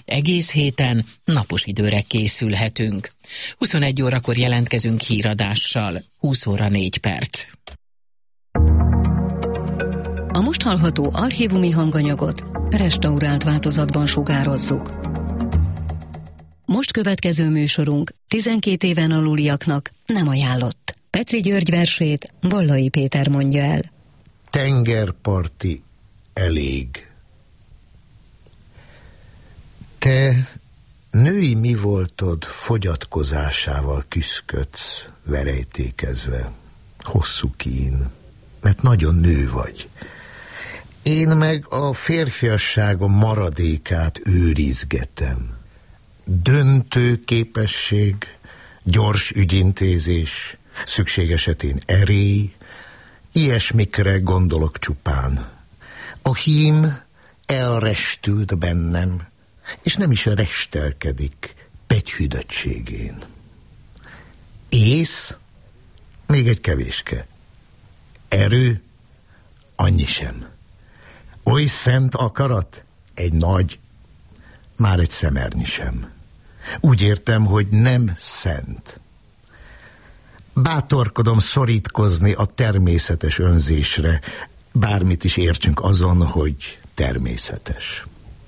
egész héten napos időre készülhetünk. 21 órakor jelentkezünk híradással, 20 óra 4 perc. A most hallható archívumi hanganyagot restaurált változatban sugározzuk. Most következő műsorunk 12 éven aluliaknak nem ajánlott. Petri György versét Bollai Péter mondja el. Tengerparti elég. Te női mi voltod fogyatkozásával küszködsz, verejtékezve, hosszú kín, mert nagyon nő vagy. Én meg a férfiasságom maradékát őrizgetem. Döntő képesség, gyors ügyintézés, szükség esetén erély, ilyesmikre gondolok csupán. A hím elrestült bennem, és nem is restelkedik pegyhűdöttségén. Ész, még egy kevéske. Erő, annyi sem. Oly szent akarat, egy nagy, már egy szemernyi sem. Úgy értem, hogy nem szent. Bátorkodom szorítkozni a természetes önzésre, bármit is értsünk azon, hogy természetes.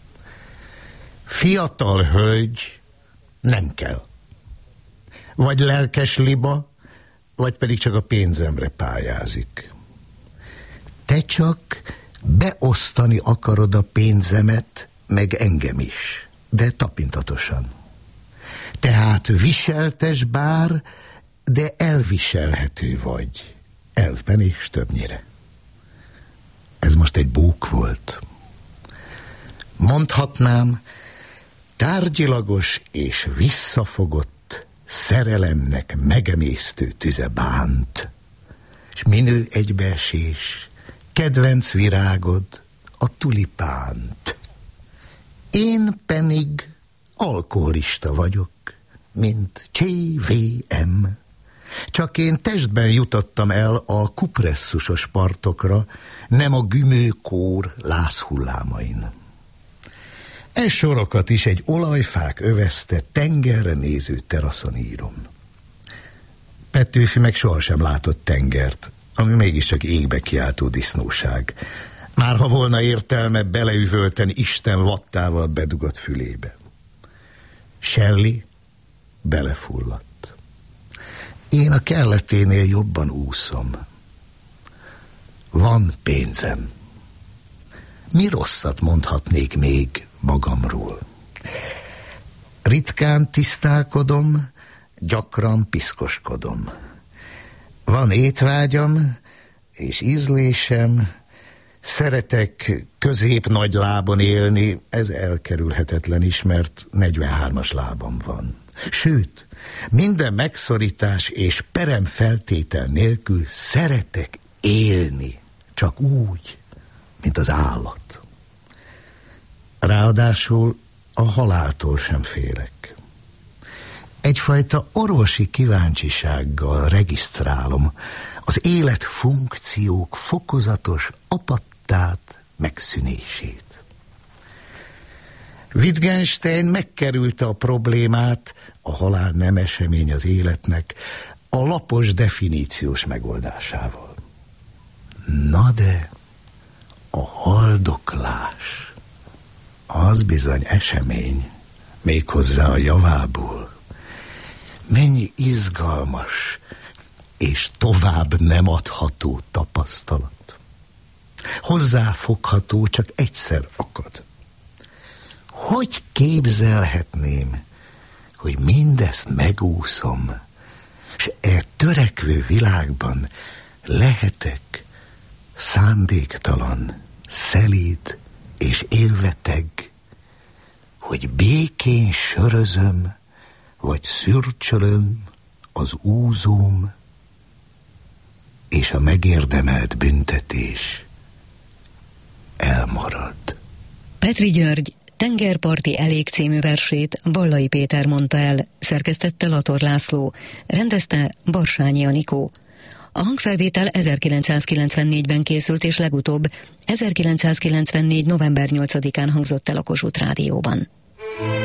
Fiatal hölgy nem kell. Vagy lelkes liba, vagy pedig csak a pénzemre pályázik. Te csak beosztani akarod a pénzemet, meg engem is, de tapintatosan. Tehát viseltes bár, de elviselhető vagy, elfben és többnyire. Ez most egy bók volt. Mondhatnám, tárgyilagos és visszafogott szerelemnek megemésztő tüze bánt, s minő egybeesés, kedvenc virágod a tulipánt. Én pedig alkoholista vagyok, mint CVM. Csak én testben jutottam el a kupresszusos partokra, nem a gümőkór lázhullámain. E sorokat is egy olajfák övezte tengerre néző teraszon írom. Petőfi meg sohasem látott tengert, ami mégiscsak égbe kiáltó disznóság. Már ha volna értelme beleüvölteni Isten vattával bedugott fülébe. Shelley belefulladt. Én a kelleténél jobban úszom. Van pénzem. Mi rosszat mondhatnék még magamról? Ritkán tisztálkodom, gyakran piszkoskodom. Van étvágyam és ízlésem, szeretek közép-nagy lábon élni, ez elkerülhetetlen is, mert 43-as lábam van. Sőt, minden megszorítás és peremfeltétel nélkül szeretek élni, csak úgy, mint az állat. Ráadásul a haláltól sem félek. Egyfajta orvosi kíváncsisággal regisztrálom az élet funkciók fokozatos apattát, megszűnését. Wittgenstein megkerülte a problémát, a halál nem esemény az életnek, a lapos definíciós megoldásával. Na de a haldoklás az bizony esemény, méghozzá a javából. Mennyi izgalmas és tovább nem adható tapasztalat. Hozzáfogható, csak egyszer akad. Hogy képzelhetném, hogy mindezt megúszom, s e törekvő világban lehetek szándéktalan, szelíd és élveteg, hogy békén sörözöm, vagy szürcsölöm az úzóm, és a megérdemelt büntetés elmarad. Petri György Tengerparti elég című versét Bollai Péter mondta el, szerkesztette Lator László, rendezte Barsányi Anikó. A hangfelvétel 1994-ben készült, és legutóbb 1994. november 8-án hangzott el a Kossuth Rádióban.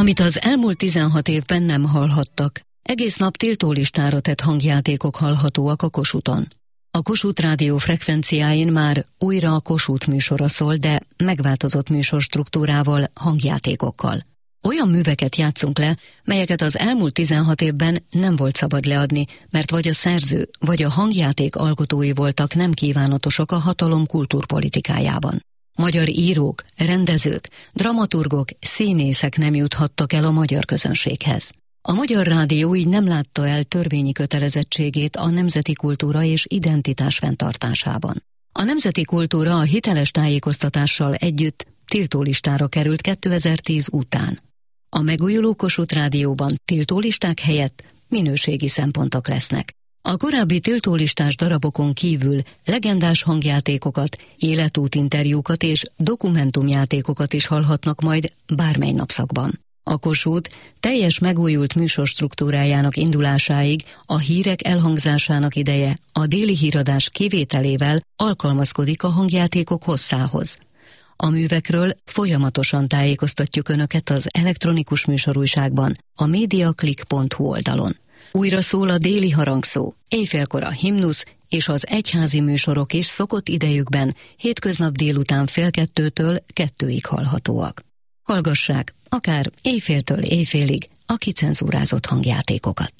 Amit az elmúlt 16 évben nem hallhattak. Egész nap tiltólistára tett hangjátékok hallhatóak a Kossuthon. A Kossuth Rádió frekvenciáin már újra a Kossuth műsora szól, de megváltozott műsorstruktúrával, hangjátékokkal. Olyan műveket játszunk le, melyeket az elmúlt 16 évben nem volt szabad leadni, mert vagy a szerző, vagy a hangjáték alkotói voltak nem kívánatosak a hatalom kultúrpolitikájában. Magyar írók, rendezők, dramaturgok, színészek nem juthattak el a magyar közönséghez. A Magyar Rádió így nem látta el törvényi kötelezettségét a nemzeti kultúra és identitás fenntartásában. A nemzeti kultúra a hiteles tájékoztatással együtt tiltólistára került 2010 után. A megújuló Kossuth Rádióban tiltólisták helyett minőségi szempontok lesznek. A korábbi tiltólistás darabokon kívül legendás hangjátékokat, életútinterjúkat és dokumentumjátékokat is hallhatnak majd bármely napszakban. A Kossuth teljes megújult műsorstruktúrájának indulásáig a hírek elhangzásának ideje a déli híradás kivételével alkalmazkodik a hangjátékok hosszához. A művekről folyamatosan tájékoztatjuk Önöket az elektronikus műsorújságban, a mediaclick.hu oldalon. Újra szól a déli harangszó, éjfélkor a himnusz és az egyházi műsorok is szokott idejükben hétköznap délután 1:30-től 2-ig hallhatóak. Hallgassák akár éjféltől éjfélig a kicenzúrázott hangjátékokat.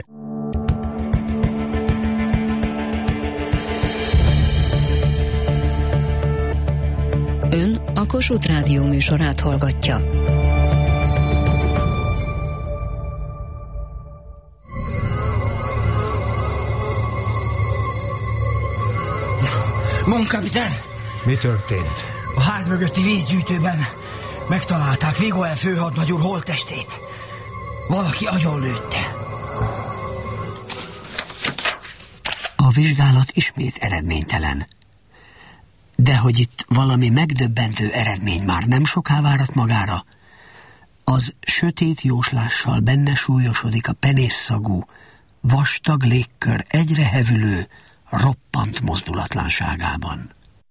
Ön a Kossuth Rádió műsorát hallgatja. Munkapitán! Mi történt? A ház mögötti vízgyűjtőben megtalálták Vigoen főhadnagy úr holttestét. Valaki agyonlőtte. A vizsgálat ismét eredménytelen. De hogy itt valami megdöbbentő eredmény már nem soká várat magára, az sötét jóslással benne súlyosodik a penészszagú, vastag légkör egyre hevülő, roppant mozdulatlanságában.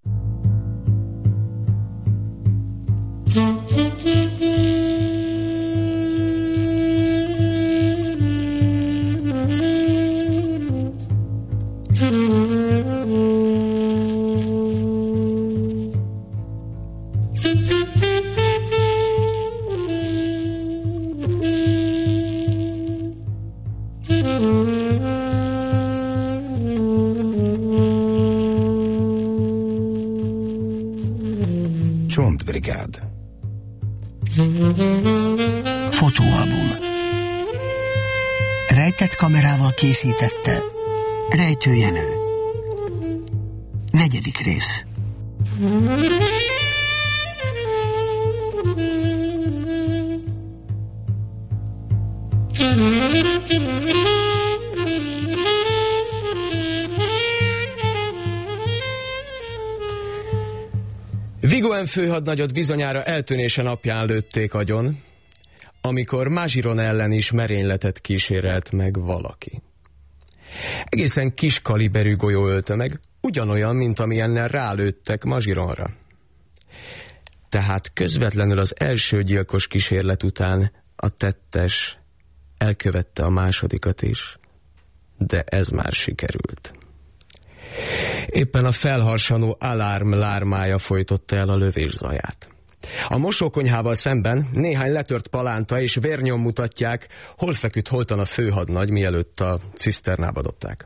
Csontbrigád. Fotóalbum. Rejtett kamerával készítette Rejtő Jenő. 4. rész. Vigoen főhadnagyot bizonyára eltűnése napján lőtték agyon, amikor Magiron ellen is merényletet kísérelt meg valaki. Egészen kis kaliberű golyó ölte meg, ugyanolyan, mint amilyennel rálőttek Magironra. Tehát közvetlenül az első gyilkos kísérlet után a tettes elkövette a másodikat is, de ez már sikerült. Éppen a felharsanó alárm lármája folytotta el a lövés zaját. A mosókonyhával szemben néhány letört palánta és vérnyom mutatják, hol feküdt holtan a főhadnagy, mielőtt a ciszternába dobták.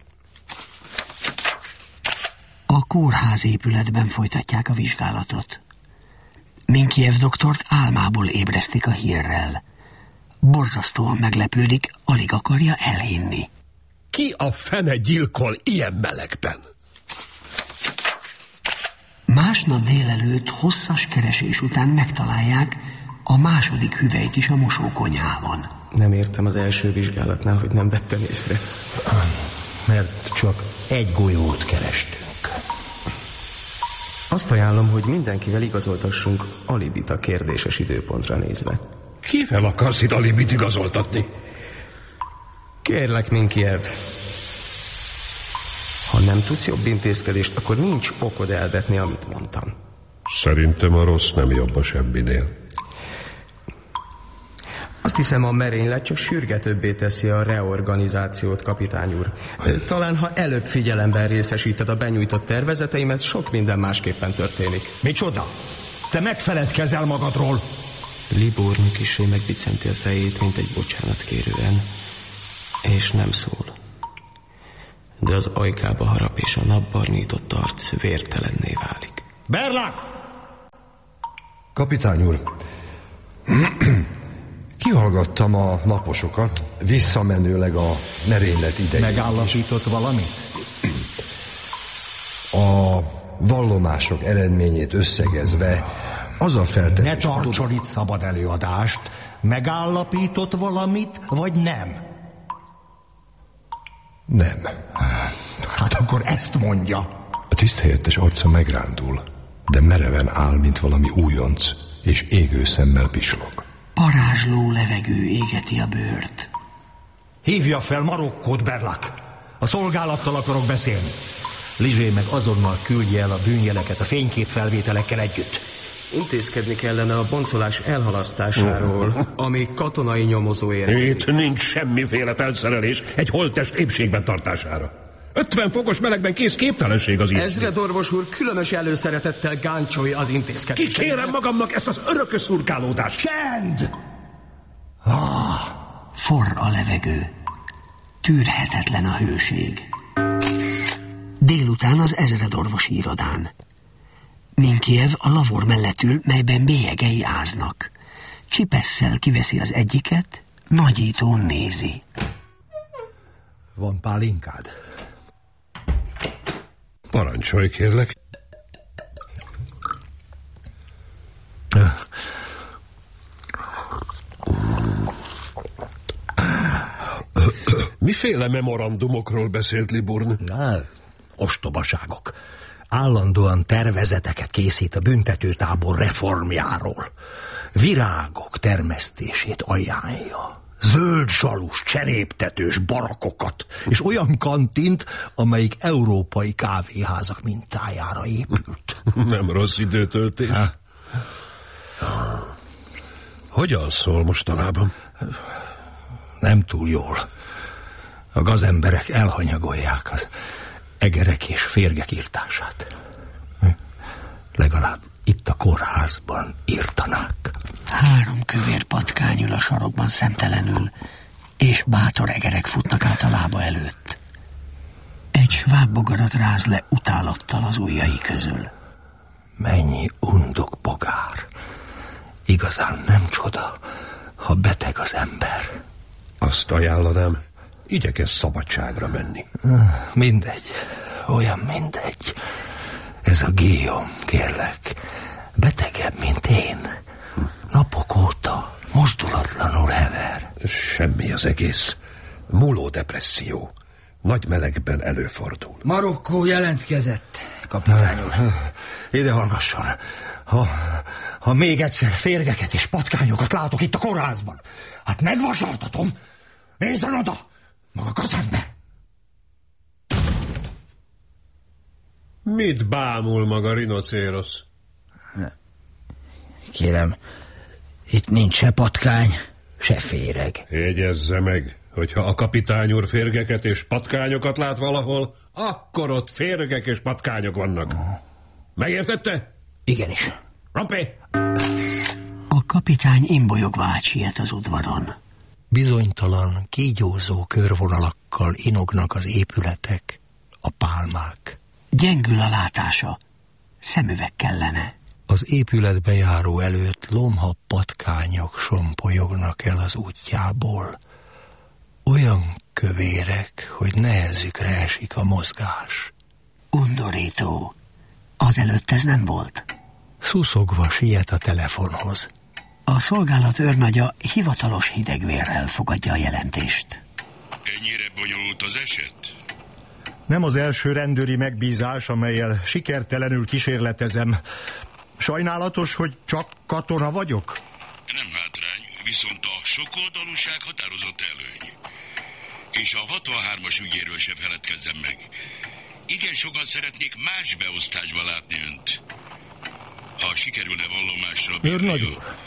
A kórház épületben folytatják a vizsgálatot. Minkiev doktort álmából ébresztik a hírrel. Borzasztóan meglepődik, alig akarja elhinni. Ki a fene gyilkol ilyen melegben? Másnap délelőtt hosszas keresés után megtalálják a második hüvelyt is a mosókonyhában. Nem értem az első vizsgálatnál, hogy nem vettem észre. Mert csak egy golyót kerestünk. Azt ajánlom, hogy mindenkivel igazoltassunk alibit a kérdéses időpontra nézve. Kivel akarsz itt alibit igazoltatni? Kérlek, Minkiev. Ha nem tudsz jobb intézkedést, akkor nincs okod elvetni, amit mondtam. Szerintem a rossz nem jobb a semminél. Azt hiszem, a merénylet csak sürgetőbbé teszi a reorganizációt, kapitány úr. Talán, ha előbb figyelemben részesíted a benyújtott tervezeteimet, sok minden másképpen történik. Micsoda? Te megfeledkezel magadról. Liborni kissé megbicenti a fejét, mint egy bocsánatkérően, és nem szól. De az ajkába harap, és a napbarnított arc vértelenné válik. Berlák! Kapitány úr, kihallgattam a naposokat, visszamenőleg a merénylet idején. Megállapított valamit? A vallomások eredményét összegezve az a feltetés... Ne tartson itt szabad előadást. Megállapított valamit, vagy nem? Nem. Hát akkor ezt mondja. A tiszthelyettes arca megrándul, de mereven áll, mint valami újonc, és égő szemmel pislog. Parázsló levegő égeti a bőrt. Hívja fel Marokkót, Berlak. A szolgálattal akarok beszélni. Lizsé meg azonnal küldje el a bűnjeleket a fényképfelvételekkel együtt. Intézkedni kellene a boncolás elhalasztásáról, ami katonai nyomozó érkezik. Itt nincs semmiféle felszerelés egy holttest épségben tartására. 50 fokos melegben kész képtelenség az ilyesmi. Ezredorvos úr különös előszeretettel gáncsolja az intézkedést. Kikérem magamnak ezt az örökös szurkálódást. Csend! Forr a levegő. Tűrhetetlen a hőség. Délután az ezredorvosi irodán. Minkiev a lavor mellett ül, melyben bélyegei áznak. Csipesszel kiveszi az egyiket, nagyítón nézi. Van pálinkád? Parancsolj, kérlek. Miféle memorandumokról beszélt Liburn? Ostobaságok. Állandóan tervezeteket készít a büntetőtábor reformjáról. Virágok termesztését ajánlja. Zöld zsalus, cseréptetős barakokat, és olyan kantint, amelyik európai kávéházak mintájára épült. Nem rossz időtöltés. Hogyan szól mostanában? Nem túl jól. A gazemberek elhanyagolják az egerek és férgek írtását. Legalább itt a kórházban írtanák. 3 kövér patkány ül a sarokban szemtelenül, és bátor egerek futnak át a lába előtt. Egy sváb bogarat ráz le utálattal az ujjai közül. Mennyi undok bogár. Igazán nem csoda, ha beteg az ember. Azt ajánlanám, igyekezz szabadságra menni. Mindegy, olyan mindegy. Ez a Guillaume, kérlek, betegebb, mint én. Napok óta mozdulatlanul hever. Semmi az egész. Múló depresszió. Nagy melegben előfordul. Marokkó jelentkezett, kapitány úr. Ide hallgasson. Ha még egyszer férgeket és patkányokat látok itt a kórházban, hát megvasaltatom. Nézzen oda, maga gazember. Mit bámul maga rinocérosz? Kérem, itt nincs se patkány, se féreg. Jegyezze meg, hogyha a kapitány úr férgeket és patkányokat lát valahol, akkor ott férgek és patkányok vannak. Megértette? Igenis. Rompé! A kapitány imbolyogva átsiet az udvaron. Bizonytalan, kígyózó körvonalakkal inognak az épületek, a pálmák. Gyengül a látása. Szemüveg kellene. Az épületbe járó előtt lomha patkányok sompolyognak el az útjából. Olyan kövérek, hogy nehezükre esik a mozgás. Undorító. Azelőtt ez nem volt. Szuszogva siet a telefonhoz. A szolgálat őrnagya hivatalos hidegvérrel fogadja a jelentést. Ennyire bonyolult az eset? Nem az első rendőri megbízás, amellyel sikertelenül kísérletezem. Sajnálatos, hogy csak katona vagyok? Nem hátrány, viszont a sokoldalúság határozott előny. És a 63-as ügyéről se feledkezzem meg. Igen sokan szeretnék más beosztásba látni önt. Ha sikerülne vallomásra... Őrnagy úr,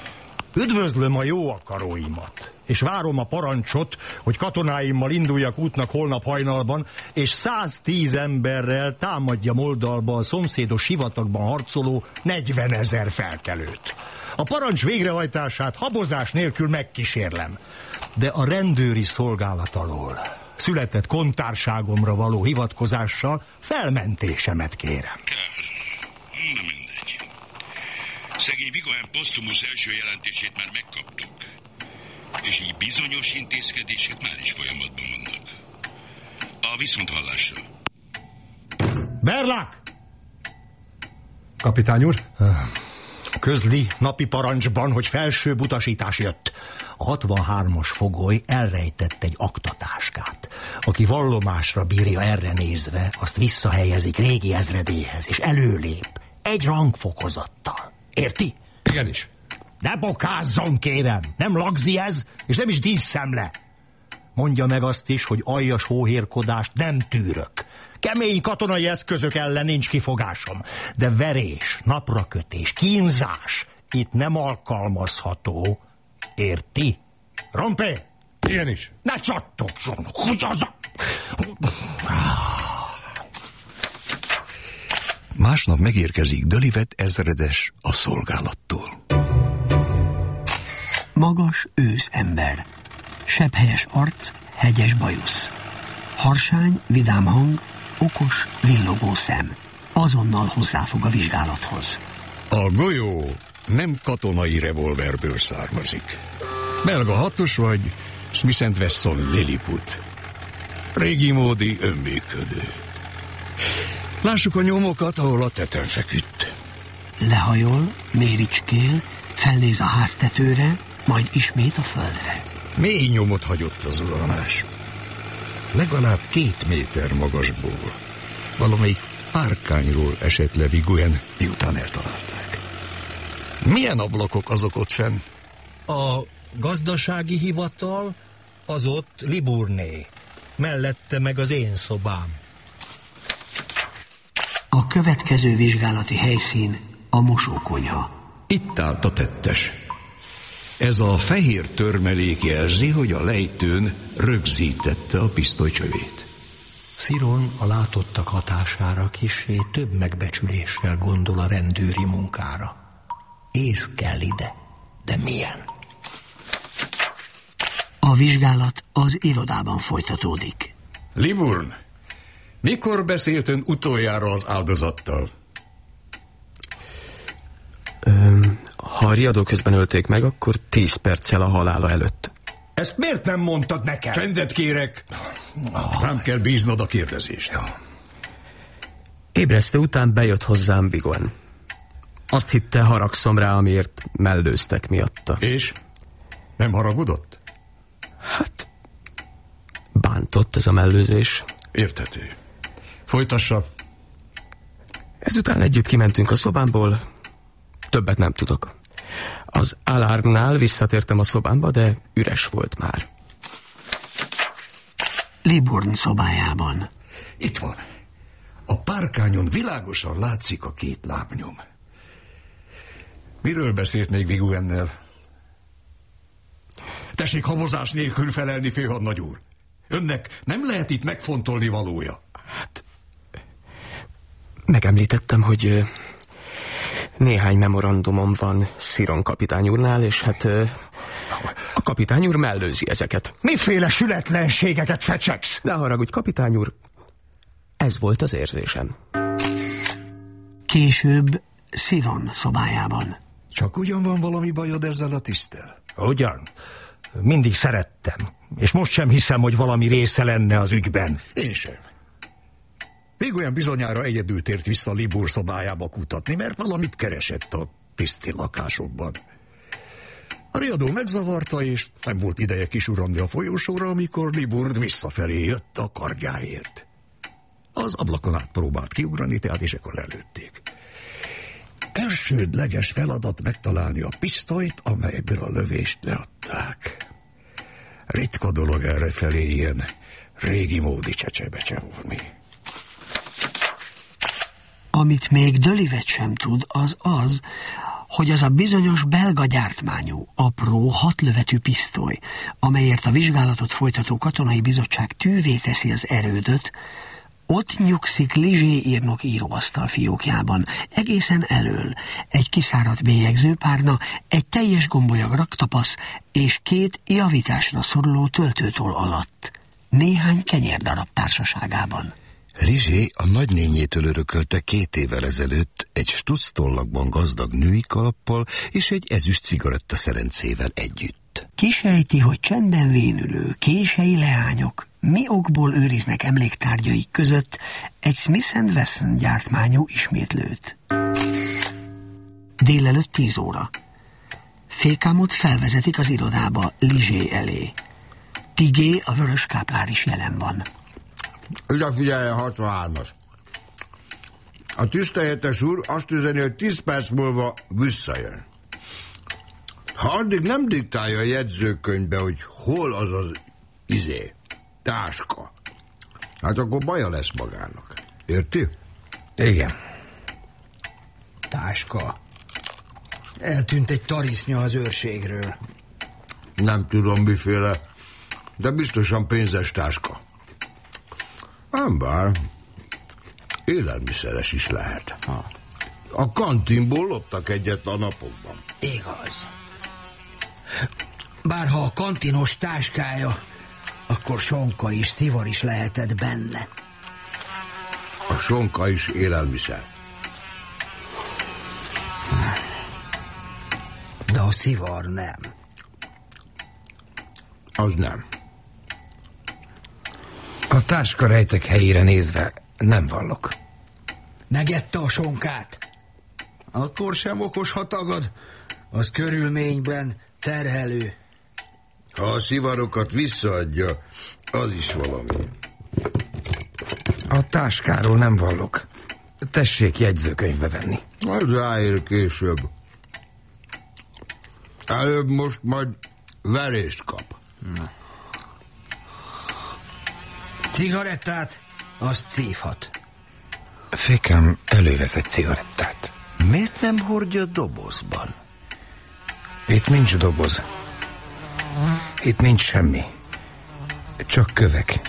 Üdvözlöm a jó akaróimat, és várom a parancsot, hogy katonáimmal induljak útnak holnap hajnalban, és 110 emberrel támadja Moldalba a szomszédos sivatagban harcoló 40 000 felkelőt. A parancs végrehajtását habozás nélkül megkísérlem, de a rendőri szolgálat alól született kontárságomra való hivatkozással felmentésemet kérem. Na mindegy. Szegény Vigoen posztumusz első jelentését már megkaptuk, és így bizonyos intézkedések már is folyamatban vannak. A viszonthallásra. Berlák! Kapitány úr? Közli napi parancsban, hogy felsőbb utasítás jött. A 63-as fogoly elrejtett egy aktatáskát. Aki vallomásra bírja erre nézve, azt visszahelyezik régi ezredéhez, és előlép egy rangfokozattal. Érti? Igenis. Ne bokázzon, kérem! Nem lagzi ez, és nem is díszszemle. Mondja meg azt is, hogy aljas hóhérkodást nem tűrök. Kemény katonai eszközök ellen nincs kifogásom, de verés, naprakötés, kínzás itt nem alkalmazható. Érti? Rompé! Igenis. Ne csattogson! Hogy az a... Másnap megérkezik Dölivet ezredes a szolgálattól. Magas őszember, sebhelyes arc, hegyes bajusz. Harsány, vidám hang, okos, villogó szem. Azonnal hozzáfog a vizsgálathoz. A golyó nem katonai revolverből származik. Belga hatos vagy Smith & Wesson Lilliput. Régi módi önműködő. Lássuk a nyomokat, ahol a teten feküdt. Lehajol, méricskél, felnéz a háztetőre, majd ismét a földre. Mély nyomot hagyott az zuhanás. Legalább 2 méter magasból. Valamelyik párkányról esett le Vigoen, miután eltalálták. Milyen ablakok azok ott fenn? A gazdasági hivatal az ott Liburné. Mellette meg az én szobám. A következő vizsgálati helyszín a mosókonyha. Itt állt a tettes. Ez a fehér törmelék jelzi, hogy a lejtőn rögzítette a pisztolycsövét. Sziron a látottak hatására kissé több megbecsüléssel gondol a rendőri munkára. Ész kell ide, de milyen? A vizsgálat az irodában folytatódik. Liburn, mikor beszélt ön utoljára az áldozattal? Ha a riadó közben ölték meg, akkor 10 perccel a halála előtt. Ezt miért nem mondtad nekem? Csendet kérek! Nem kell bíznod a kérdezést. Ébresztő után bejött hozzám Vigoen. Azt hitte, haragszom rá, amiért mellőztek miatta. És? Nem haragudott? Hát, bántott ez a mellőzés. Érthető. Folytassa. Ezután együtt kimentünk a szobámból. Többet nem tudok. Az alarmnál visszatértem a szobámba, de üres volt már. Liburn szobájában. Itt van. A párkányon világosan látszik a 2 lábnyom. Miről beszélt még Vigoennel? Tessék habozás nélkül felelni, főhadnagy úr. Önnek nem lehet itt megfontolni valója. Hát, megemlítettem, hogy néhány memorandumom van Sziron kapitány úrnál, és hát a kapitány úr mellőzi ezeket. Miféle sületlenségeket fecsegsz? Ne haragudj, kapitány úr, ez volt az érzésem. Később Sziron szobájában. Csak ugyan van valami bajod ezzel a tiszttel? Ugyan. Mindig szerettem. És most sem hiszem, hogy valami része lenne az ügyben. Én sem. Vigoen bizonyára egyedül tért vissza Libur szobájába kutatni, mert valamit keresett a tiszti lakásokban. A riadó megzavarta, és nem volt ideje kisuranni a folyósóra, amikor Liburd visszafelé jött a kardjáért. Az ablakon át próbált kiugrani, tehát és ekkor lelőtték. Elsődleges feladat megtalálni a pisztolyt, amelyből a lövést leadták. Ritka dolog errefelé ilyen régi módi csecsebecsevolni. Amit még Dölivet sem tud, az, hogy az a bizonyos belga gyártmányú, apró, 6 lövetű pisztoly, amelyért a vizsgálatot folytató katonai bizottság tűvé teszi az erődöt, ott nyugszik Ligier írnok íróasztal fiókjában, egészen elől, egy kiszáradt bélyegzőpárna, egy teljes gombolyag raktapasz és 2 javításra szoruló töltőtoll alatt, néhány kenyérdarab társaságában. Ligier a nagynényétől örökölte 2 évvel ezelőtt egy stucctollakban gazdag női kalappal és egy ezüst cigaretta szerencével együtt. Kisejti, hogy csendben vénülő, kései leányok mi okból őriznek emléktárgyaik között egy Smith & Wesson gyártmányú ismétlőt. Délelőtt 10 óra. Fékámot felvezetik az irodába Ligier elé. Tigé, a vörös káplár is jelen van. Ide figyeljen, 63-as. A tisztelyetes úr azt üzeni, hogy 10 perc múlva visszajön. Ha addig nem diktálja a jegyzőkönyvbe, hogy hol az az táska, hát akkor baja lesz magának. Érti? Igen. Táska. Eltűnt egy tarisznya az őrségről. Nem tudom miféle, de biztosan pénzes táska. Nem bár, élelmiszeres is lehet. A kantinból loptak egyet a napokban. Igaz. Bár ha a kantinos táskája, akkor sonka is, szivar is lehetett benne. A sonka is élelmiszer. De a szivar nem. Az nem. A táska rejtek helyére nézve nem vallok. Megette a sonkát? Akkor sem okos, ha tagad. Az körülményben terhelő. Ha a szivarokat visszaadja, az is valami. A táskáról nem vallok. Tessék jegyzőkönyvbe venni. Az ráér később. Előbb most majd verést kap. Cigarettát, azt szívhat. Fékem elővesz egy cigarettát. Miért nem hordja dobozban? Itt nincs doboz. Itt nincs semmi. Csak kövek.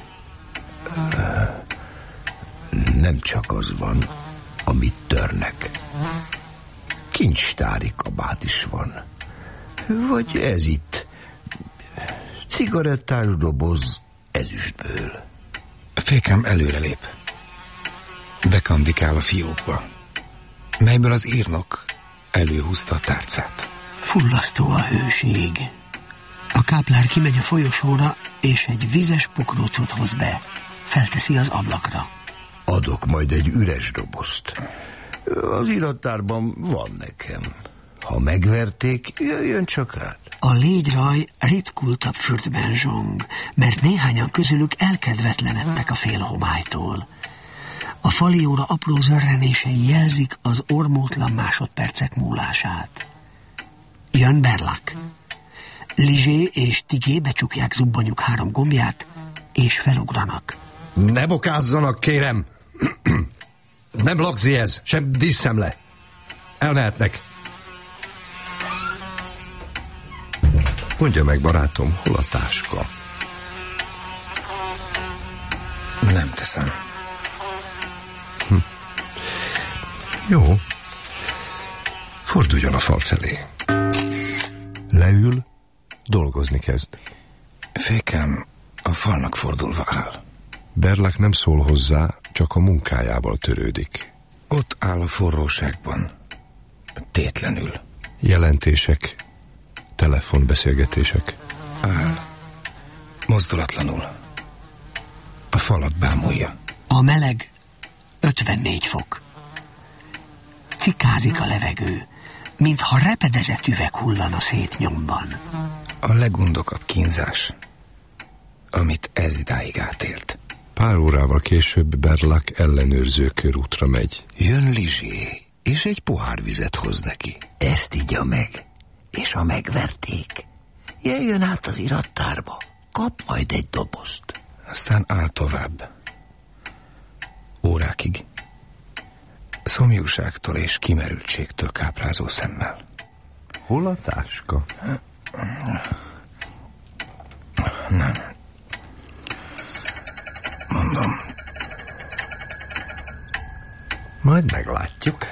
Nem csak az van, amit törnek. Kincstári kabát is van. Vagy ez itt. Cigarettás doboz ezüstből. Fékem előrelép. Bekandikál a fiókba, melyből az írnok előhúzta a tárcát. Fullasztó a hőség. A káplár kimegy a folyosóra, és egy vizes pokrócot hoz be. Felteszi az ablakra. Adok majd egy üres dobozt. Az irattárban van nekem. Ha megverték, jöjjön csak át. A légyraj ritkultabb fürdben zsong, mert néhányan közülük elkedvetlenedtek a félhomálytól. A fali óra apró zörrenései jelzik az ormótlan másodpercek múlását. Jön Berlak. Ligier és Tigé becsukják zubbonyuk 3 gombját, és felugranak. Ne bokázzanak, kérem! Nem lagzi ez, sem díszszemle. Elmehetnek. Mondja meg, barátom, hol a táska? Nem teszem. Jó. Forduljon a fal felé. Leül, dolgozni kezd. Fékem a falnak fordulva áll. Berlak nem szól hozzá, csak a munkájával törődik. Ott áll a forróságban, tétlenül. Jelentések, telefonbeszélgetések. Áll, mozdulatlanul. A falat bámulja. A meleg 54 fok. Cikázik a levegő, mintha repedezett üveg hullana szét nyomban. A legundokabb kínzás, amit ez idáig átélt. Pár órával később Berlak ellenőrző körútra megy. Jön Ligier, és egy pohár vizet hoz neki. Ezt igya meg, és ha megverték, jöjjön át az irattárba, kap majd egy dobozt. Aztán áll tovább. Órákig. Szomjúságtól és kimerültségtől káprázó szemmel. Hol a táska? Nem. Mondom. Majd meglátjuk.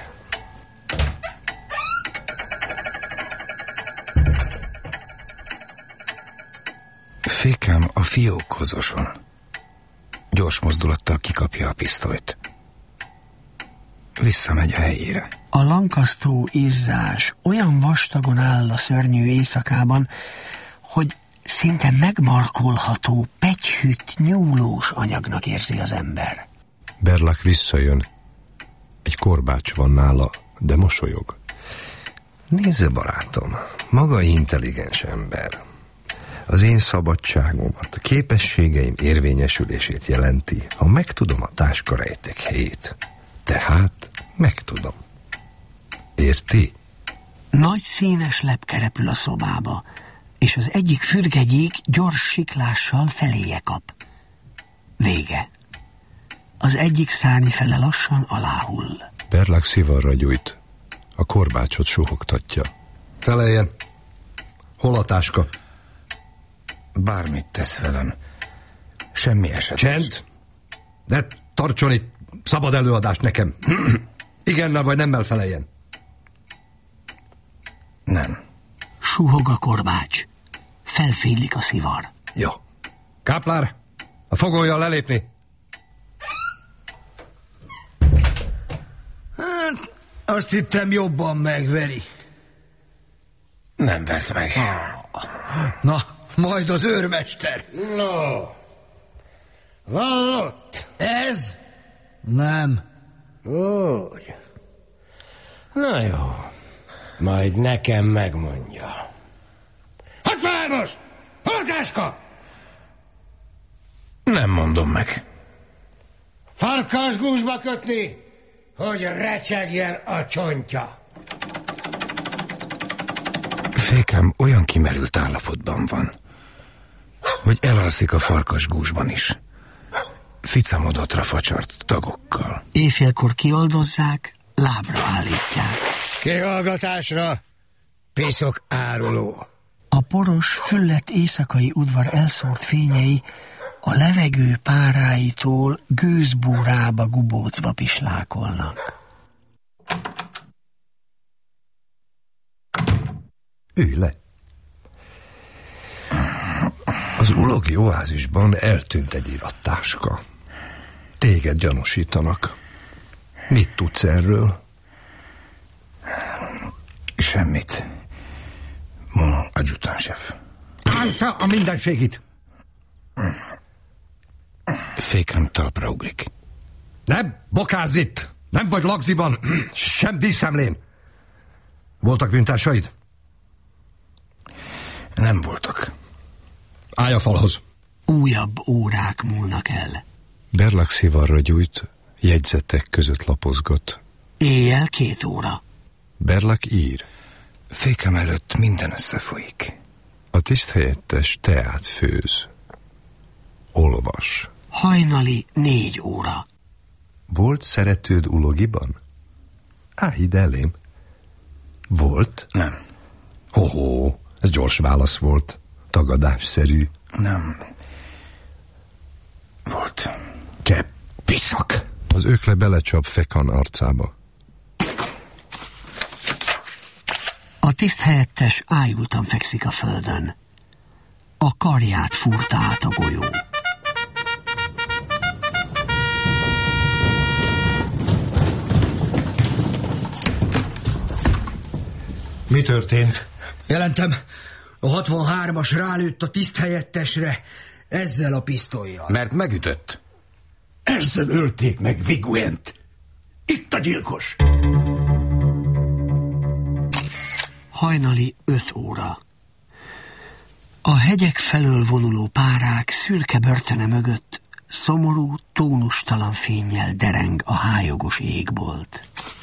Fékem a fiókhoz oson. Gyors mozdulattal kikapja a pisztolyt. Visszamegy a helyére. A lankasztó izzás olyan vastagon áll a szörnyű éjszakában, hogy szinte megmarkolható, pegyhűt, nyúlós anyagnak érzi az ember. Berlak visszajön. Egy korbács van nála, de mosolyog. Nézze, barátom, maga intelligens ember. Az én szabadságomat, a képességeim érvényesülését jelenti, ha megtudom a táska rejtek helyét. Tehát megtudom. Érti? Nagy színes lepke repül a szobába, és az egyik fürgegyék gyors siklással feléje kap. Vége. Az egyik szárnyfele lassan aláhull. Berlak szivarra gyújt. A korbácsot suhogtatja. Feleljen! Hol a táska? Bármit tesz velem. Semmi esetes. Csend! De tartson itt szabad előadást nekem. Igennel vagy nemmel feleljen. Nem. Suhog a korbács. Felfénylik a szivar. Jó. Káplár, a fogolyjal lelépni. Hát, azt hittem jobban megveri. Nem vert meg. Na, majd az őrmester. No. Vallott. Ez? Nem. Úgy. Na jó. Majd nekem megmondja. Hadd fel most! Hol a táska? Nem mondom meg. Farkasgúzsba kötni, hogy recsegjen a csontja. Fékem olyan kimerült állapotban van, hogy elalszik a farkasgúzsban is. Ficamodottra facsart tagokkal. Éjfélkor kioldozzák, lábra állítják. Kihallgatásra, piszok áruló. A poros, füllett éjszakai udvar elszórt fényei a levegő páráitól gőzbúrába gubócba pislákolnak. Ülj le. Az ulogi oázisban eltűnt egy irattáska. Téged gyanúsítanak. Mit tudsz erről? Semmit. Mon adjutant-chef. Állj fel a mindenségit! Fékem talpra ugrik. Ne bokázz itt! Nem vagy lagziban, sem díszemlén. Voltak bűntársaid? Nem voltak. Állj a falhoz. Újabb órák múlnak el. Berlak szivarra gyújt, jegyzetek között lapozgat. Éjjel 2 óra. Berlak ír. Fékem előtt minden összefolyik. A tiszthelyettes teát főz. Olvas. Hajnali 4 óra. Volt szeretőd ulogiban? Állj ide elém. Volt? Nem. Hoho, ez gyors válasz volt. Tagadásszerű. Nem. Volt. Te piszak! Az ökle belecsap Fekan arcába. A tiszthelyettes ájultan fekszik a földön. A karját fúrta át a golyó. Mi történt? Jelentem, a 63-as rálőtt a tiszthelyettesre ezzel a pisztollyal. Mert megütött. Ezzel ölték meg Viguent. Itt a gyilkos. Hajnali 5 óra. A hegyek felől vonuló párák szürke börtöne mögött szomorú, tónustalan fénnyel dereng a hájogos égbolt.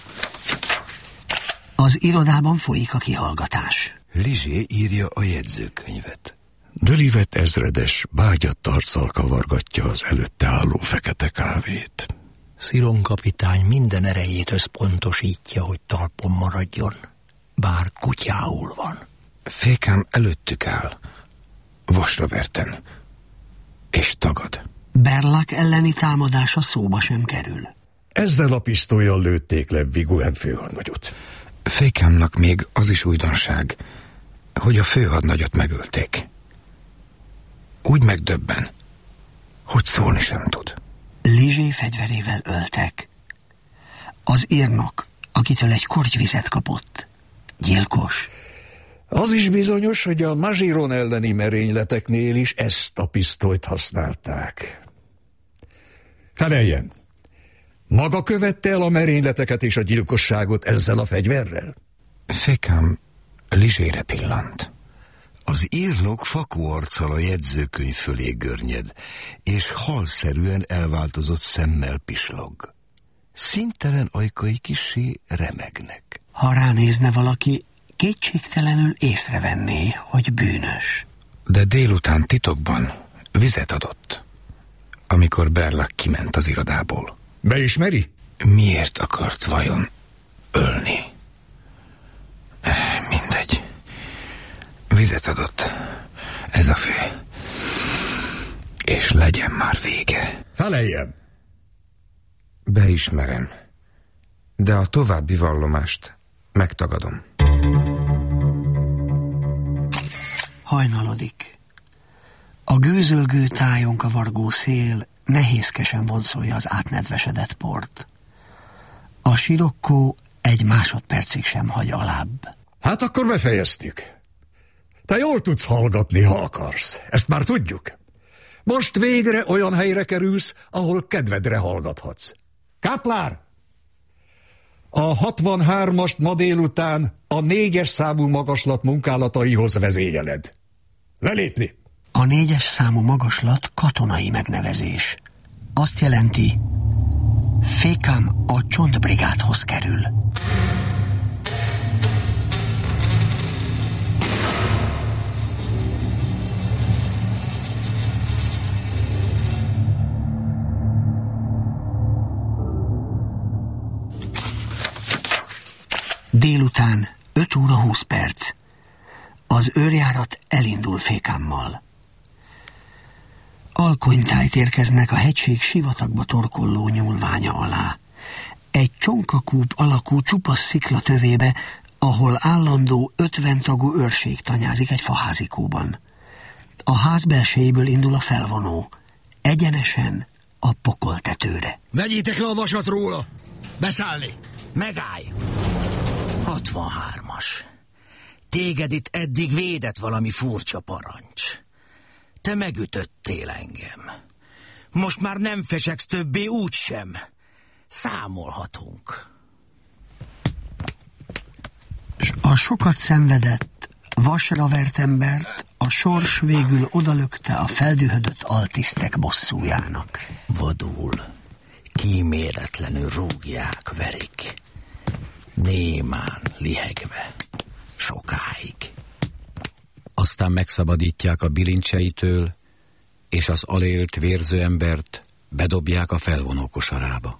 Az irodában folyik a kihallgatás. Lizsé írja a jegyzőkönyvet. Dölivet ezredes bágyadt arccal kavargatja az előtte álló fekete kávét. Sziron kapitány minden erejét összpontosítja, hogy talpon maradjon. bár kutyául van. Fékám előttük áll, vasra verten, és tagad. Berlak elleni támadása szóba sem kerül. Ezzel a pisztollyal lőtték le Viguen főhadnagyot. Fékámnak még az is újdonság, hogy a főhadnagyot megölték. Úgy megdöbben, hogy szólni sem tud. Lizsé fegyverével öltek. Az írnok, akitől egy kortyvizet kapott, gyilkos. Az is bizonyos, hogy a Magiron elleni merényleteknél is ezt a pisztolyt használták. Feleljen! Maga követte el a merényleteket és a gyilkosságot ezzel a fegyverrel? Fékám Lizsére pillant. Az írnok fakó arccal a jegyzőkönyv fölé görnyed, és halszerűen elváltozott szemmel pislog. Színtelen ajkai kissé remegnek. Ha ránézne valaki, kétségtelenül észrevenné, hogy bűnös. De délután titokban vizet adott, amikor Berlak kiment az irodából. Beismeri? Miért akart vajon ölni? Mindegy. Vizet adott. Ez a fő. És legyen már vége. Feleljem! Beismerem. De a további vallomást megtagadom. Hajnalodik. A gőzölgő tájon kavargó szél nehézkesen vonszolja az átnedvesedett port. A sirokkó egy másodpercig sem hagy alább. Hát akkor befejeztük. Te jól tudsz hallgatni, ha akarsz. Ezt már tudjuk. Most végre olyan helyre kerülsz, ahol kedvedre hallgathatsz. Káplár! A 63-ast ma délután a 4-es számú magaslat munkálataihoz vezényeled. Lelépni! A 4-es számú magaslat katonai megnevezés. Azt jelenti, Fékám a csontbrigádhoz kerül. Délután 5 óra 20 perc. Az őrjárat elindul Fékámmal. Alkonytájt érkeznek a hegység sivatagba torkolló nyúlványa alá. Egy csonkakúp alakú csupasz szikla tövébe, ahol állandó 50 tagú őrség tanyázik egy faházikóban. A ház belsejéből indul a felvonó, egyenesen a pokoltetőre. Vegyétek le a vasat róla! Beszállni! Megállj! 63-as. Téged itt eddig védett valami furcsa parancs. Te megütöttél engem. Most már nem feseksz többé úgysem. Számolhatunk. S a sokat szenvedett, vasra vert embert a sors végül odalökte a feldühödött altisztek bosszújának. Vadul, kíméletlenül rúgják, verik. Némán, lihegve, sokáig. Aztán megszabadítják a bilincseitől, és az alélt vérző embert bedobják a felvonó kosarába.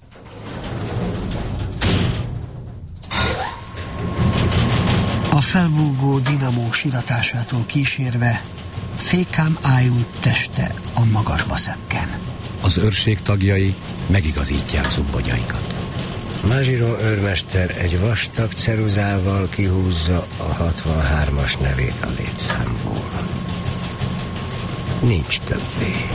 A felbúgó dinamó siratásától kísérve Fékám ájult teste a magasba szökken. Az őrség tagjai megigazítják zubbagyaikat. Magiron őrmester egy vastag ceruzával kihúzza a 63-as nevét a létszámból. Nincs többé.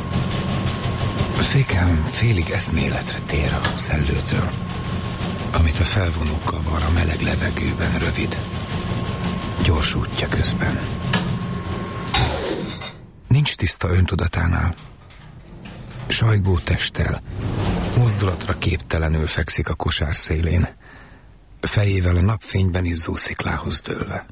Fékám félig eszméletre tér a szellőtől, amit a felvonókkal var a meleg levegőben rövid, gyors útja közben. Nincs tiszta öntudatánál. Sajgó testtel, mozdulatra képtelenül fekszik a kosár szélén, fejével a napfényben izzó sziklához dőlve.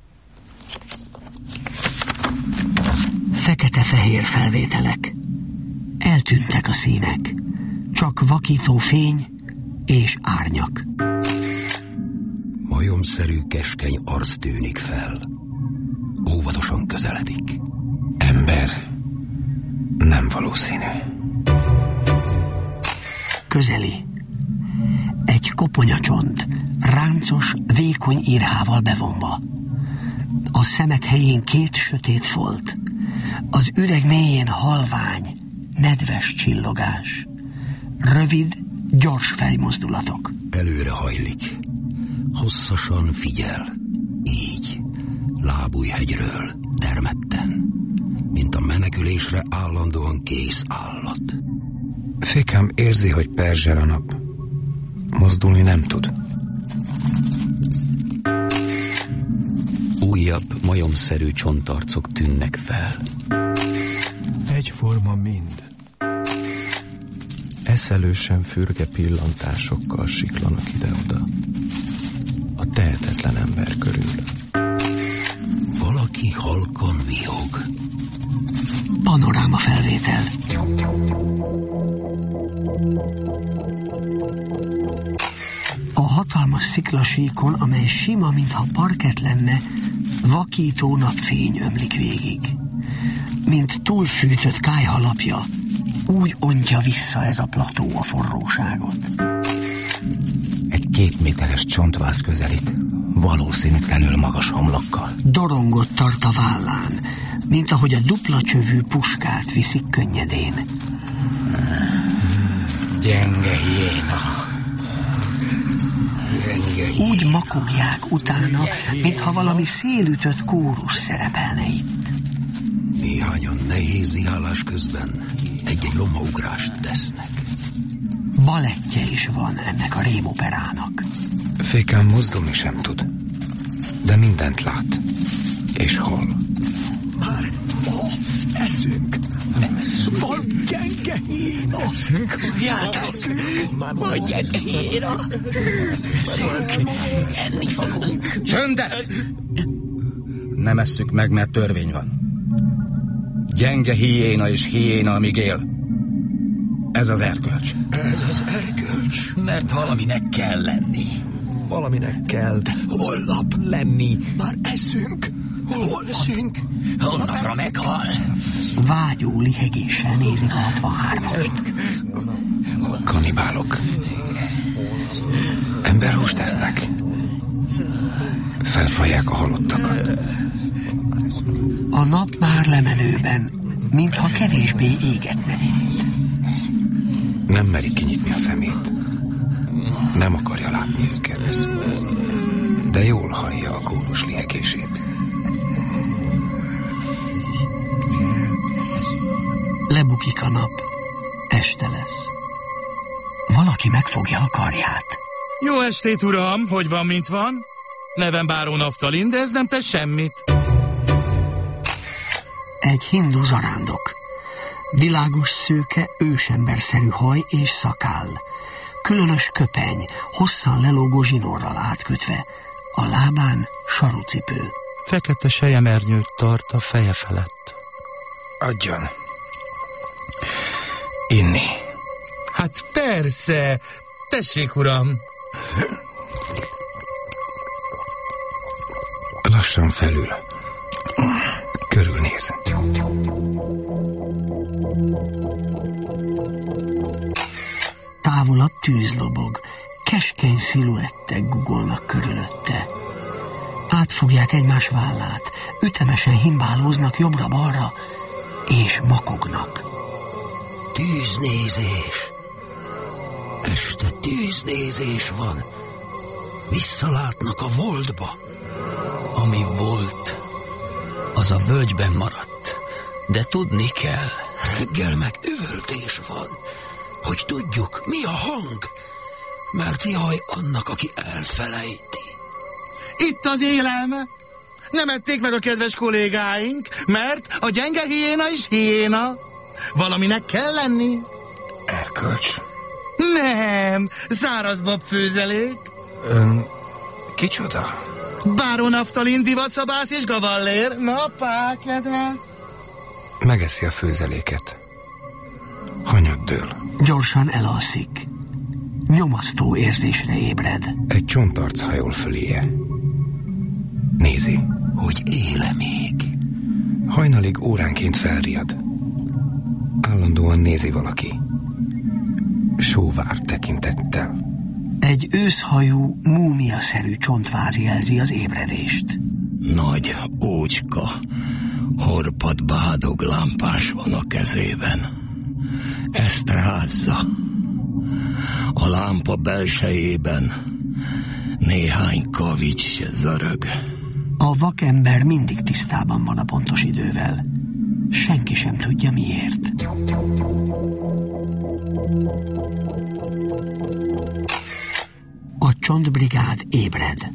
Fekete-fehér felvételek. Eltűntek a színek. Csak vakító fény és árnyak. Majomszerű keskeny arc tűnik fel. Óvatosan közeledik. Ember nem valószínű. Közeli. Egy koponyacsont, ráncos, vékony irhával bevonva. A szemek helyén 2 sötét folt, az üreg mélyén halvány, nedves csillogás, rövid, gyors fejmozdulatok. Előre hajlik, hosszasan figyel, így, lábújhegyről, termetten, mint a menekülésre állandóan kész állat. Fékám érzi, hogy perzsel a nap. Mozdulni nem tud. Újabb, majomszerű csontarcok tűnnek fel. Egyforma mind. Eszelősen fürge pillantásokkal siklanak ide-oda. A tehetetlen ember körül. Valaki halkan vihog. Panoráma felvétel. A hatalmas sziklasíkon, amely sima, mintha parkett lenne, vakító napfény ömlik végig. Mint túlfűtött kályhalapja, úgy ontja vissza ez a plató a forróságot. Egy 2 méteres csontváz közelít, valószínűtlenül magas homlokkal. Dorongot tart a vállán, mint ahogy a dupla csövű puskát viszik könnyedén. Gyenge hiéna. Úgy makogják utána, mintha valami szélütött kórus szerepelne itt. Néhányan nehéz ihálás közben egy-egy lomaugrást tesznek. Balettje is van ennek a rémoperának. Fékám mozdulni sem tud, de mindent lát. És hol? Már eszünk. Van gyenge hiéna. Eszünk. Van gyenge hiéna. Eszünk. Enni szokunk. Csöndet! Nem esszük meg, mert törvény van. Gyenge hiéna és hiéna, amíg él. Ez az erkölcs. Ez az erkölcs. Mert valaminek kell lenni. Valaminek kell. Holnap lenni. Már eszünk. Hol eszünk? Holnapra meghal. Vágyó lihegéssel nézik a 63-ast. Kanibálok. Emberhúst esznek. Felfalják a halottakat. A nap már lemenőben, mintha kevésbé égetne itt. Nem meri kinyitni a szemét. Nem akarja látni őket. De jól hallja a kórus lihegését. Lebukik a nap. Este lesz. Valaki megfogja a karját. Jó estét, uram! Hogy van, mint van? Nevem Báró Naftalin, de ez nem tesz semmit. Egy hindu zarándok. Világos szőke, ősemberszerű haj és szakáll. Különös köpeny, hosszan lelógó zsinórral átkötve. A lábán sarucipő. Fekete selyemernyeut tart a feje felett. Adjon. Inni. Hát persze! Tessék, uram! Lassan felül. Körülnéz. Távolabb tűz lobog. Keskeny sziluettek gugolnak körülötte. Átfogják egymás vállát. Ütemesen himbálóznak jobbra-balra, és makognak. Tűznézés. Este tűznézés van. Visszalátnak a voltba. Ami volt, az a völgyben maradt, de tudni kell. Reggel meg üvöltés van, hogy tudjuk, mi a hang, mert jaj annak, aki elfelejti. Itt az élelme. Nem ették meg a kedves kollégáink, mert a gyenge hiéna is hiéna. Valaminek kell lenni. Erkölcs. Nem, szárazbab főzelék. Kicsoda? Báró Naftalin, divatszabász és gavallér. Na, pá, kedves. Megeszi a főzeléket. Hanyat dől. Gyorsan elalszik. Nyomasztó érzésre ébred. Egy csontarc hajol föléje. Nézi. Hogy éle még. Hajnalig óránként felriad. Állandóan nézi valaki. Sóvár tekintettel. Egy őszhajú, múmiaszerű csontváz jelzi az ébredést. Nagy ócska, horpad bádog lámpás van a kezében. Ezt rázza. A lámpa belsejében néhány kavics zörög. A vakember mindig tisztában van a pontos idővel. Senki sem tudja miért. A csontbrigád ébred.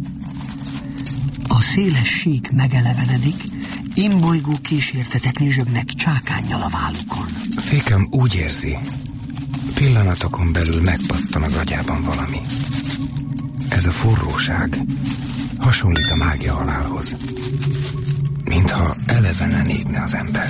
A széles sík megelevenedik, imbolygó kísértetek nyüzsögnek csákánnyal a vállukon. Fékem úgy érzi, pillanatokon belül megpattan az agyában valami. Ez a forróság hasonlít a mágia halálhoz, mintha elevenen égne az ember.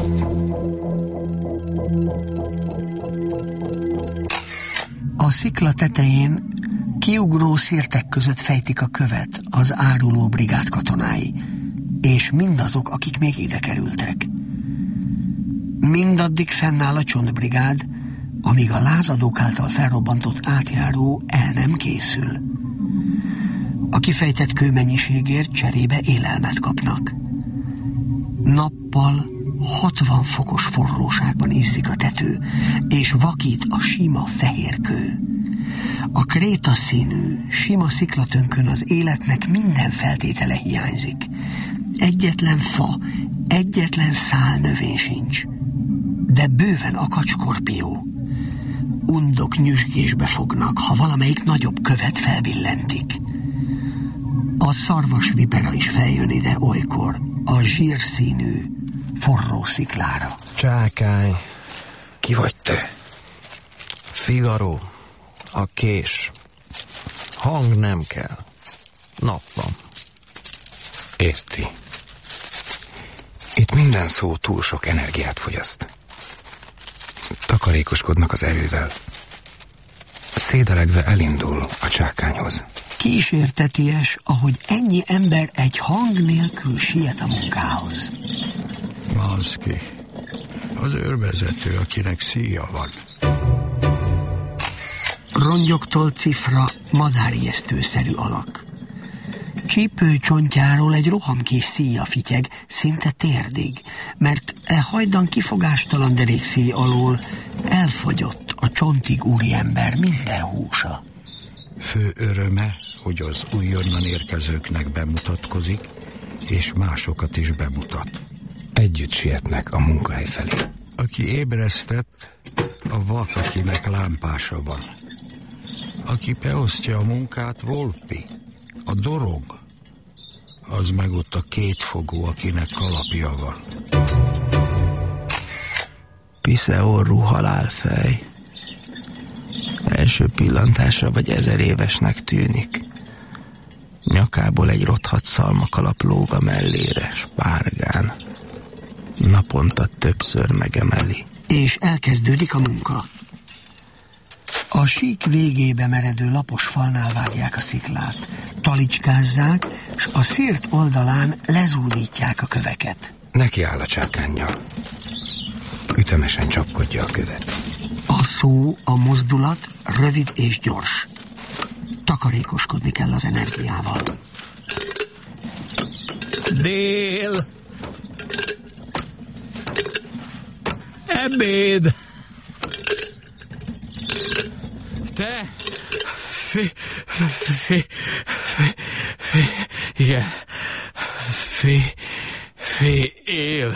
A szikla tetején kiugró szirtek között fejtik a követ az áruló brigád katonái, és mindazok, akik még ide kerültek. Mindaddig fennáll a csontbrigád, amíg a lázadók által felrobbantott átjáró el nem készül. A kifejtett kőmennyiségért cserébe élelmet kapnak. Nappal 60 fokos forróságban izzik a tető, és vakít a sima fehér kő. A krétaszínű, sima sziklatönkön az életnek minden feltétele hiányzik. Egyetlen fa, egyetlen szál növény sincs. De bőven akad skorpió. Undok nyüzsgésbe fognak, ha valamelyik nagyobb követ felbillentik. A szarvas vipera is feljön ide olykor, a zsírszínű, forró sziklára. Csákány, ki vagy te? Figaro, a kés. Hang nem kell. Nap van. Érti. Itt minden szó túl sok energiát fogyaszt. Takarékoskodnak az erővel. Szédelegve elindul a csákányhoz. Kísérteties, ahogy ennyi ember egy hang nélkül siet a munkához. Manszki, az őrvezető, akinek szíja van. Rongyoktól cifra madárijesztőszerű alak. Csípő csontjáról egy rohamkés szíja fityeg, szinte térdig, mert hajdan kifogástalan derékszíj alól elfogyott a csontig úriember minden húsa. Fő öröme, hogy az újonnan érkezőknek bemutatkozik, és másokat is bemutat. Együtt sietnek a munkahely felé. Aki ébresztett, a vak, akinek lámpása van. Aki beosztja a munkát, Volpi, a dorog, az meg ott a kétfogú, akinek kalapja van. Piszeorrú halálfej. Első pillantásra vagy 1000 évesnek tűnik. Nyakából egy rothadt szalmakalap lóg a mellére, spárgán. Naponta többször megemeli. És elkezdődik a munka. A sík végébe meredő lapos falnál vágják a sziklát, talicskázzák, s a szírt oldalán lezúdítják a köveket. Neki áll a csákánnyal. Ütemesen csapkodja a követ. A szó, a mozdulat rövid és gyors. Takarékoskodni kell az energiával. Dél! Ebéd! Te! Igen. Él.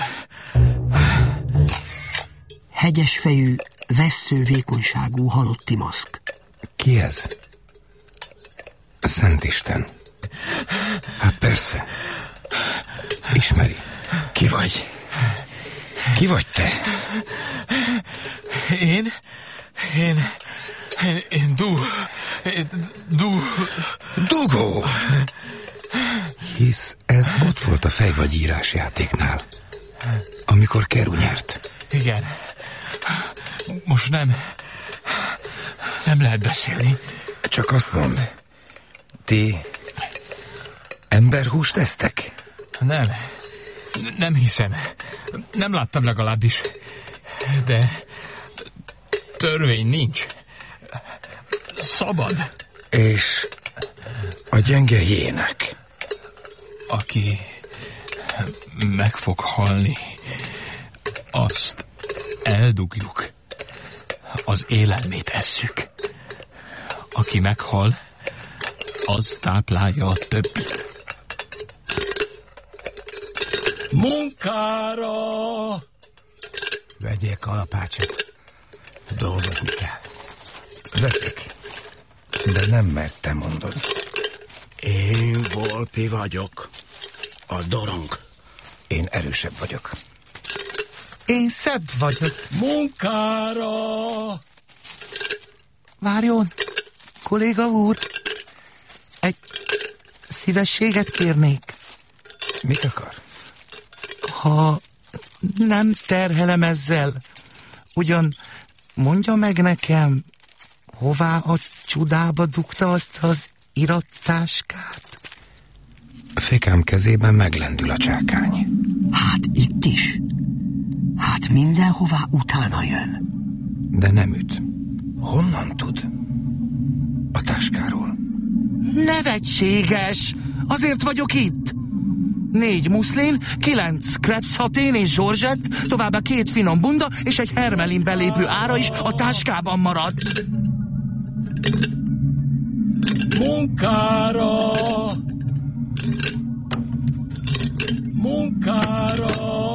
Hegyes fejű, vessző vékonyságú halotti maszk. Ki ez? Szentisten. Hát persze. Ismeri. Ki vagy? Ki vagy te? Én Dugó! Hisz ez ott volt a fejvagyírás játéknál, amikor Keru nyert. Igen. Most nem lehet beszélni. Csak azt mondd, ti emberhúst esztek? Nem hiszem. Nem láttam legalábbis. De törvény nincs. Szabad. És a gyenge hiének. Aki meg fog halni, azt eldugjuk. Az élelmét esszük. Aki meghal, az táplálja a többit. Munkára! Vegyél kalapácsot. Dolgozni kell. Veszek. De nem, mert te mondod. Én Volpi vagyok. A dorong. Én erősebb vagyok. Én szebb vagyok. Munkára! Várjon, kolléga úr. Egy szívességet kérnék. Mit akar? Ha nem terhelem ezzel, ugyan mondja meg nekem, hová a csudába dugta azt az irattáskát? Fékám kezében meglendül a csákány. Hát itt is. Hát mindenhová utána jön. De nem üt. Honnan tud? A táskáról. Nevetséges! Azért vagyok itt! 4 muszlin, 9 krepszhatén és zsorzsett, továbbá 2 finom bunda és egy hermelin belépő ára is a táskában maradt. Munkára! Munkára!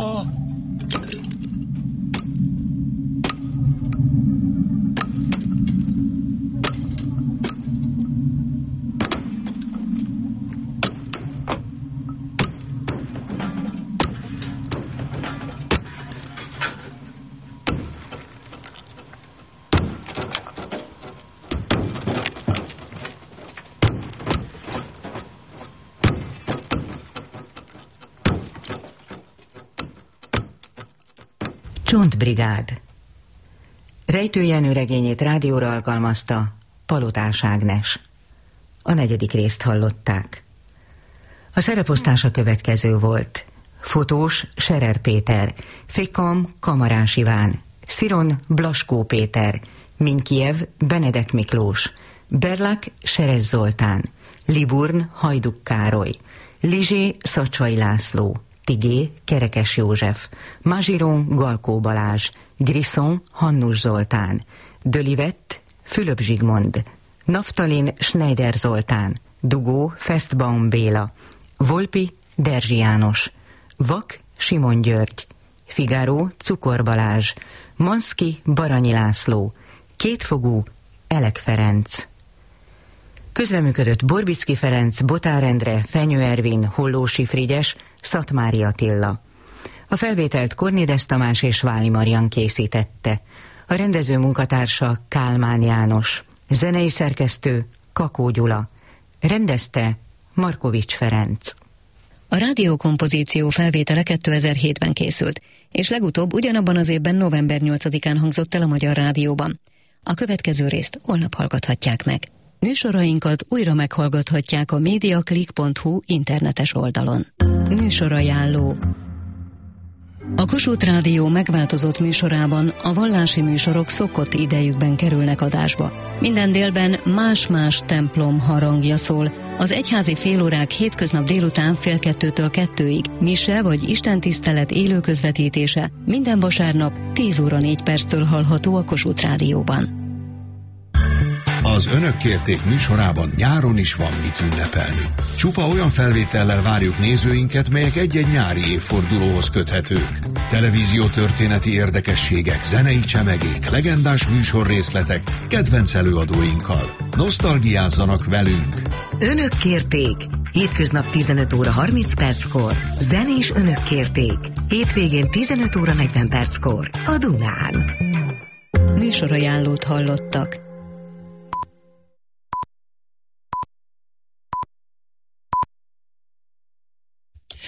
Csontbrigád. Rejtő Jenő regényét rádióra alkalmazta Palotás Ágnes. A 4. részt hallották. A szereposztás a következő volt. Fotós Serer Péter, Fékam Kamarás Iván, Sziron Blaskó Péter, Minkiev Benedek Miklós, Berlak Seres Zoltán, Liburn Hajduk Károly, Lizsé Szacsvai László, Tigé Kerekes József, Mazsiron Galkó Balázs, Grisson Hannus Zoltán, Dölivett Fülöp Zsigmond, Naftalin Schneider Zoltán, Dugó Festbaum Béla, Volpi Derzsi János, Vak Simon György, Figaro Cukor Balázs, Manszki Baranyi László, Kétfogú Elek Ferenc. Közreműködött Borbicki Ferenc, Botár Endre, Fenyő Ervin, Hollósi Frigyes, Szatmári Attila. A felvételt Kornédesz Tamás és Váli Marian készítette. A rendező munkatársa Kálmán János. Zenei szerkesztő Kakó Gyula. Rendezte Markovics Ferenc. A rádiókompozíció felvétele 2007-ben készült, és legutóbb ugyanabban az évben november 8-án hangzott el a Magyar Rádióban. A következő részt holnap hallgathatják meg. Műsorainkat újra meghallgathatják a mediaclick.hu internetes oldalon. Műsorajánló. A Kossuth Rádió megváltozott műsorában a vallási műsorok szokott idejükben kerülnek adásba. Minden délben más-más templom harangja szól. Az egyházi félórák hétköznap délután 1:30-től 2-ig, mise vagy istentisztelet élő közvetítése minden vasárnap 10 óra 4 perctől hallható a Kossuth Rádióban. Az Önök kérték műsorában nyáron is van mit ünnepelni. Csupa olyan felvétellel várjuk nézőinket, melyek egy-egy nyári évfordulóhoz köthetők. Televíziótörténeti érdekességek, zenei csemegék, legendás műsorrészletek, kedvenc előadóinkkal. Nosztalgiázzanak velünk! Önök kérték! Hétköznap 15 óra 30 perckor. Zenés Önök kérték. Hétvégén 15 óra 40 perckor. A Dunán. Műsorajánlót hallottak.